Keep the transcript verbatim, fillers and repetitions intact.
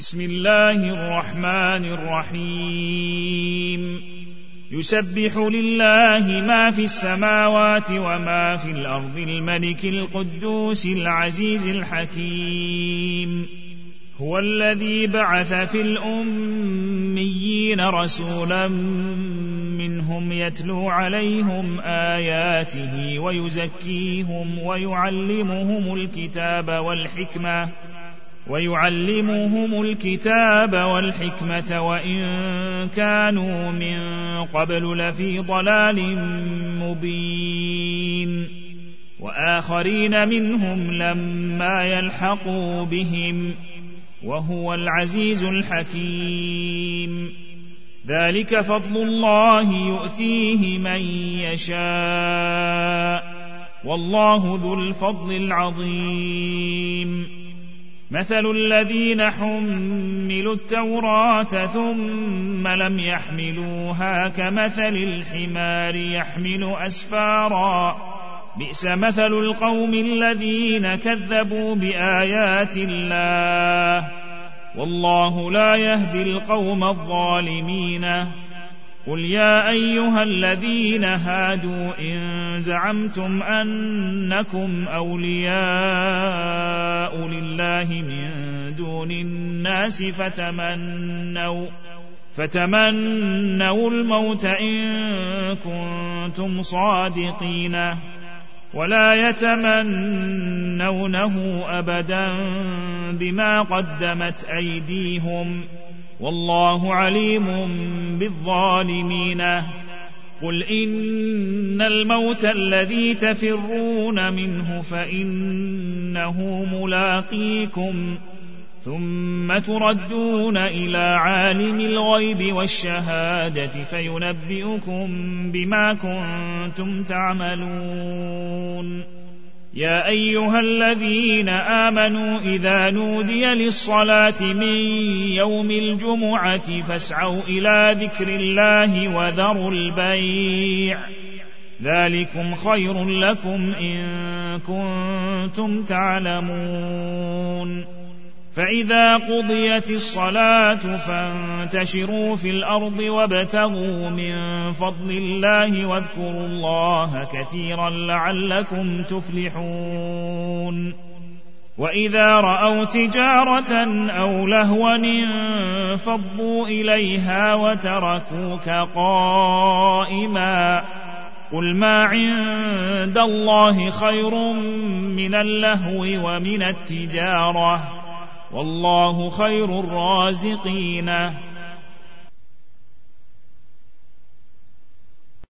بسم الله الرحمن الرحيم يسبح لله ما في السماوات وما في الأرض الملك القدوس العزيز الحكيم هو الذي بعث في الأميين رسولا منهم يتلو عليهم آياته ويزكيهم ويعلمهم الكتاب والحكمة ويعلمهم الكتاب والحكمة وإن كانوا من قبل لفي ضلال مبين وآخرين منهم لما يلحقوا بهم وهو العزيز الحكيم ذلك فضل الله يؤتيه من يشاء والله ذو الفضل العظيم مثل الذين حملوا التوراة ثم لم يحملوها كمثل الحمار يحمل أسفارا بئس مثل القوم الذين كذبوا بآيات الله والله لا يهدي القوم الظالمين قل يا أيها الذين هادوا إن زعمتم أنكم أولياء لله من دون الناس فتمنوا فتمنوا الموت إن كنتم صادقين ولا يتمنونه أبدا بما قدمت أيديهم والله عليم بالظالمين قل إن الموت الذي تفرون منه فإنه ملاقيكم ثم تردون إلى عالم الغيب والشهادة فينبئكم بما كنتم تعملون يا أيها الذين آمنوا إذا نودي للصلاة من يوم الجمعة فاسعوا إلى ذكر الله وذروا البيع ذلكم خير لكم إن كنتم تعلمون فإذا قضيت الصلاة فانتشروا في الأرض وابتغوا من فضل الله واذكروا الله كثيرا لعلكم تفلحون وإذا رأوا تجارة أو لهوا انفضوا إليها وتركوك قائما قل ما عند الله خير من اللهو ومن التجارة والله خير الرازقين